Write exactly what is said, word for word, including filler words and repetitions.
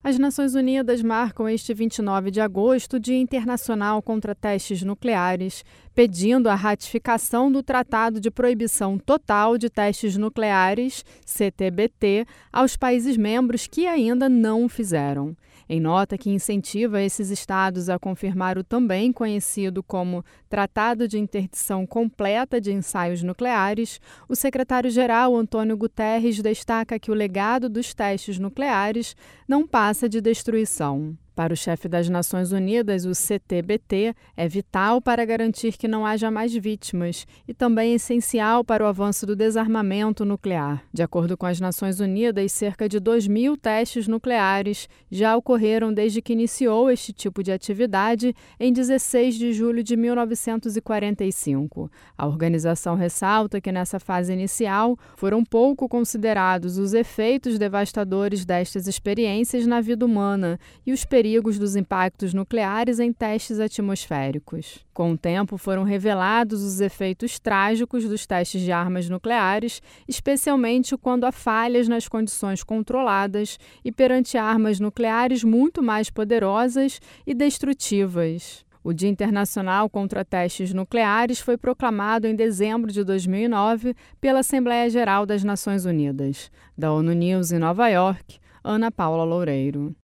As Nações Unidas marcam este vinte e nove de agosto o Dia Internacional contra Testes Nucleares, pedindo a ratificação do Tratado de Proibição Total de Testes Nucleares, C T B T, aos países membros que ainda não o fizeram. Em nota que incentiva esses estados a confirmar o também conhecido como Tratado de Interdição Completa de Ensaios Nucleares, o secretário-geral Antônio Guterres destaca que o legado dos testes nucleares não passa de destruição. Para o chefe das Nações Unidas, o C T B T é vital para garantir que não haja mais vítimas e também essencial para o avanço do desarmamento nuclear. De acordo com as Nações Unidas, cerca de dois mil testes nucleares já ocorreram desde que iniciou este tipo de atividade em dezesseis de julho de mil novecentos e quarenta e cinco. A organização ressalta que nessa fase inicial foram pouco considerados os efeitos devastadores destas experiências na vida humana e os perigos perigos dos impactos nucleares em testes atmosféricos. Com o tempo, foram revelados os efeitos trágicos dos testes de armas nucleares, especialmente quando há falhas nas condições controladas e perante armas nucleares muito mais poderosas e destrutivas. O Dia Internacional contra Testes Nucleares foi proclamado em dezembro de dois mil e nove pela Assembleia Geral das Nações Unidas. Da ONU News em Nova York, Ana Paula Loureiro.